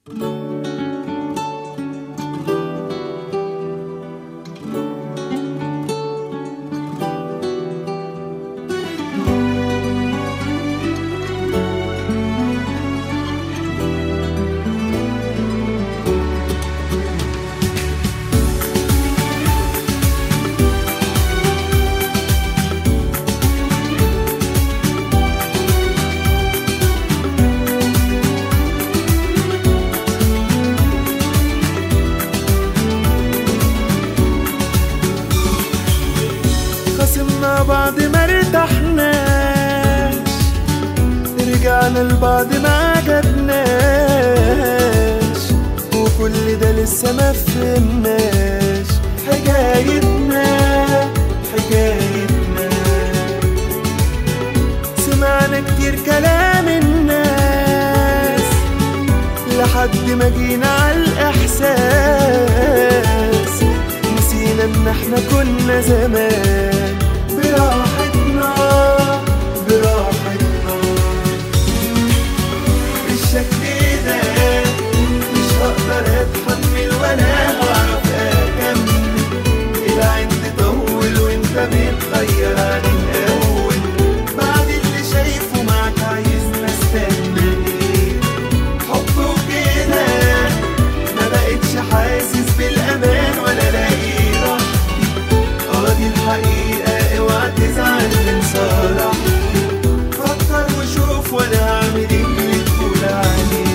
خاصمنا بعض ما ارتحناش، رجعنا لبعض ما عجبناش، وكل ده لسه ما فهمناش حكايتنا. سمعنا كتير كلام الناس لحد ما جينا عالإحساس، نسينا ان احنا كنا زمان براحتنا. بالشكل ده مش هقدر اتحمل ولا هعرف اكمل، العين تطول وانت بتغير عن الاول، بعد اللي شايفه معاك عايزنا استنى ايه؟ حب وكده ما بقتش حاسس بالامان ولا لاقي راحتي، دي الحقيقة اوعى تزعل من صراحتي، فكر وشوف وانا هعمل ايه اللي تقول عليه.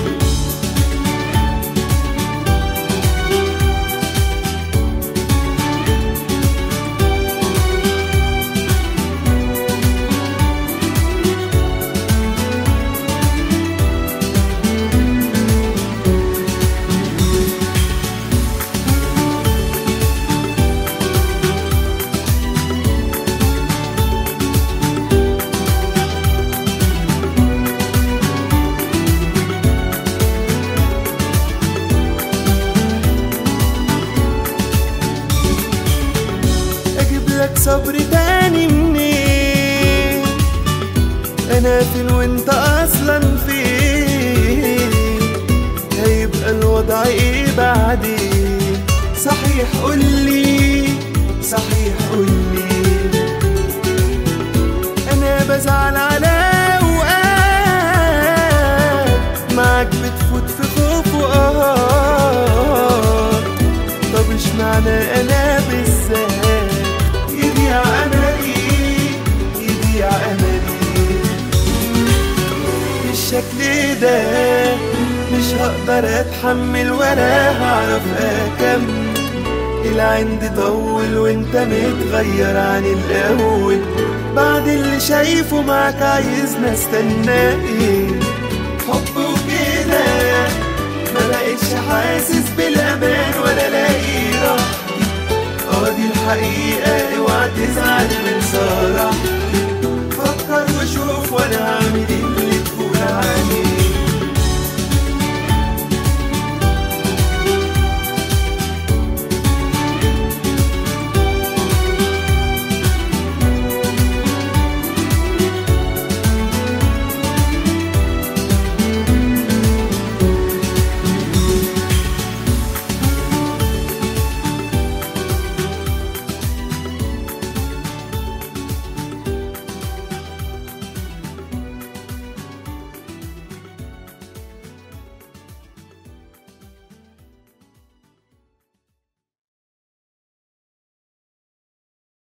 لك صبر تاني منين؟ انا فين وانت اصلا فين؟ هيبقى الوضع ايه بعدين؟ صحيح قولي انا بزعل على اوقات معاك بتفوت في خوف وقهر، طب اشمعنى انا بالذات يضيع أملي بالشكل ده؟ مش هقدر أتحمل ولا هعرف أكمل، العين تطول وانت متغير عن الأول، بعد اللي شايفه معاك عايزنا استنى ايه؟ حب وكده ما بقتش حاسس بالأمان ولا لاقي راحتي، دي الحقيقة اوعى تزعل من صراحتي، فكر وشوف